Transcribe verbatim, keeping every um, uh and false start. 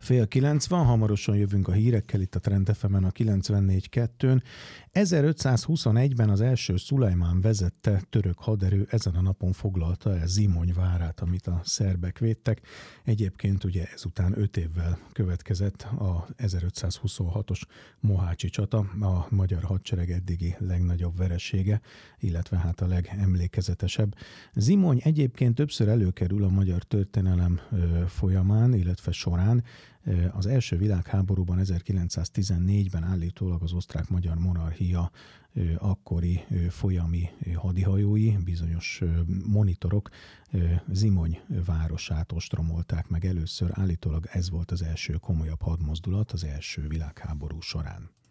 Fél kilenc van, hamarosan jövünk a hírekkel itt a Trend ef emen a kilencvennégy kettőn. ezerötszázhuszonegyben az első Szulajmán vezette török haderő ezen a napon foglalta el Zimony várát, amit a szerbek védtek. Egyébként ugye ezután öt évvel következett a ezerötszázhuszonhatos mohácsi csata, a magyar hadsereg eddigi legnagyobb veresége, illetve hát a legemlékezetesebb. Zimony egyébként többször előkerül a magyar történelem folyamán, illetve során. Az első világháborúban ezerkilencszáztizennégyben állítólag az osztrák-magyar monarchia akkori folyami hadihajói, bizonyos monitorok Zimony városát ostromolták meg először. Állítólag ez volt az első komolyabb hadmozdulat az első világháború során.